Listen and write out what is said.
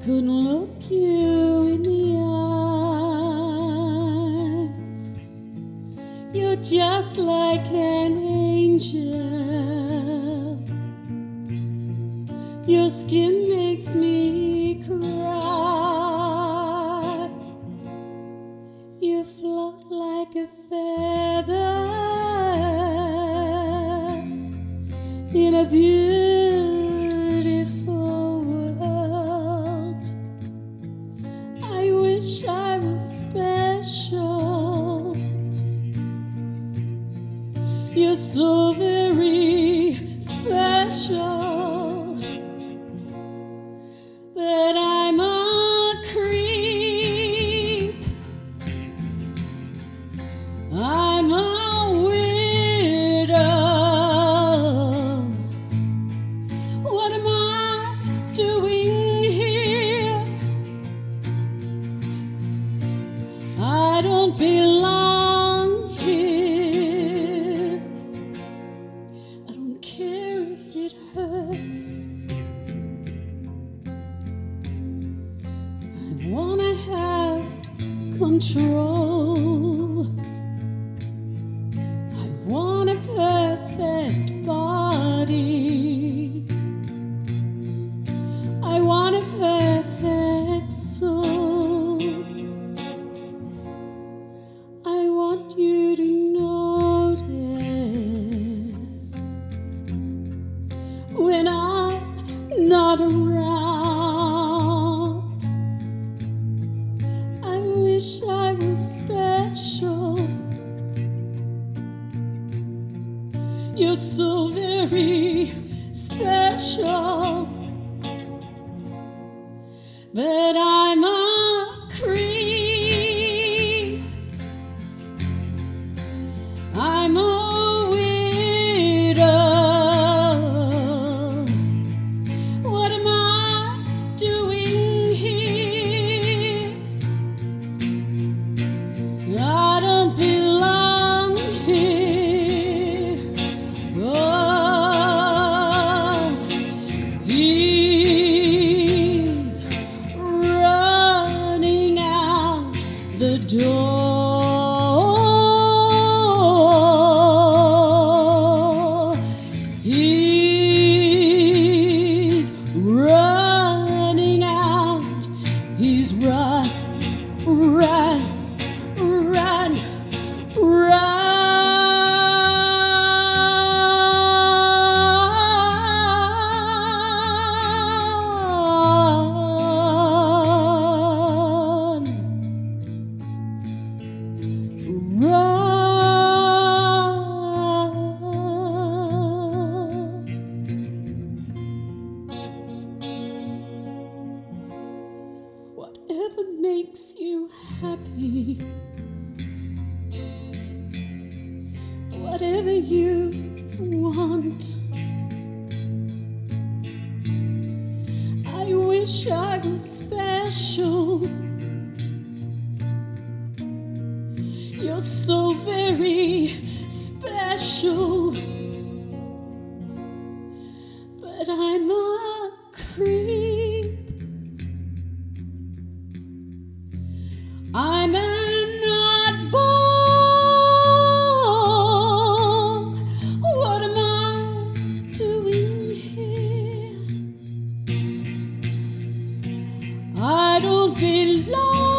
couldn't look you in the eyes. You're just like an angel. Your skin makes me cry. You float like a feather in a beautiful world. I wish I was special. You're so very special, but I'm a creep. I'm a widow. What am I doing here? I don't belong here. I don't care if it hurts. I wanna have control. I want a perfect body. I want a perfect soul. I want you to notice when I'm not around. I wish I was special. You're so very special, but I'm a creep. I'm a widow. What am I doing here? I don't belong here. Oh, he's running out the door. He's running out. He's run, run, run, run, whatever makes you happy, whatever you want. I wish I was special. You're so very special, but I'm a creep. I'm an oddball. What am I doing here? I don't belong